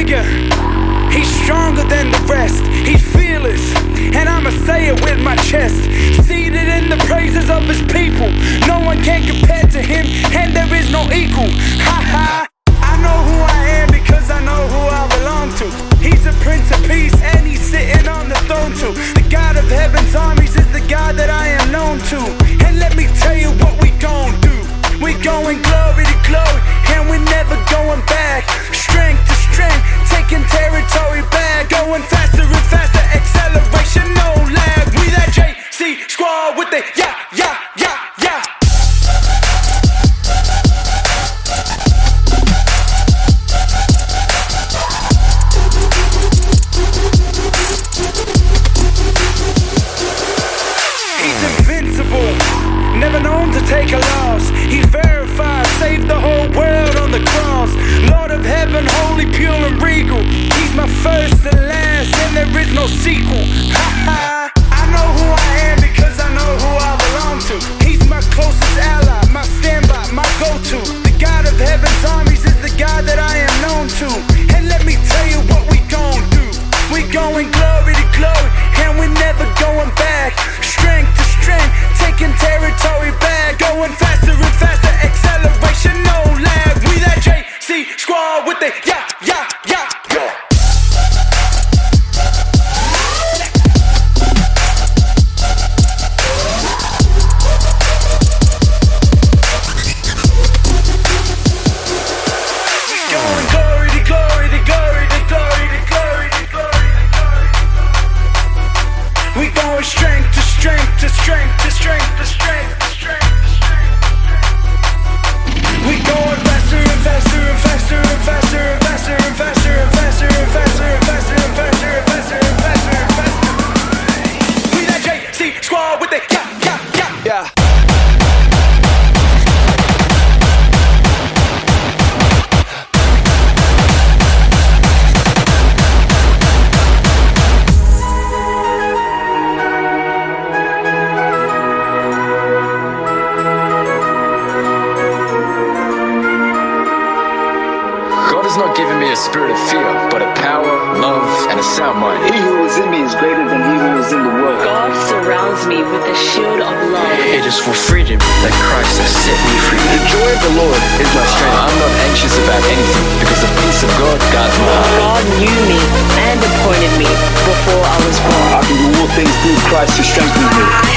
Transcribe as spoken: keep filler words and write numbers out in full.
bigger, he's stronger than the rest. He's fearless, and I'ma say it with my chest. Seated in the praises of his people, no one can compare to him, and there is no equal. Ha ha. I know who I am because I know who I belong to. He's a Prince of Peace and he's sitting on the throne too. The God of heaven's armies is the God that I am known to. And let me tell you what we gon' do. We going glory to glory and we're never going back. Strength to strength, taking territory back. Going faster and faster, acceleration, no lag. We that J C squad with the yeah, yeah, yeah, yeah. Never known to take a loss. He's verified, saved the whole world on the cross. Lord of heaven, holy, pure and regal. He's my first and last, and there is no sequel. Ha ha. I know who I am because I know who I belong to. He's my closest ally, my standby, my go-to. The God of heaven's armies is the God that I am known to. And let me tell you what we gon' do. We going glory to glory, and we're never going back. Strength to strength, taking territory back. Going faster and faster, acceleration, no lag. We that J C squad with the yeah, yeah, yeah, yeah. Going glory to glory to glory to glory to glory to glory to glory. We going strength to strength to strength to strength to strength to strength to strength. We going faster and faster and faster and faster and faster and faster and faster and faster and faster and faster and faster and faster and faster. We that J C squad with the yeah, yeah, yeah, yeah. Not giving me a spirit of fear, but a power, love, and a sound mind. He who is in me is greater than he who is in the world. God surrounds me with the shield of love. It is for freedom that Christ has set me free. The joy of the Lord is my strength. I'm not anxious about anything because the peace of God guards my heart. God knew me and appointed me before I was born. I can do all things through Christ who strengthens me.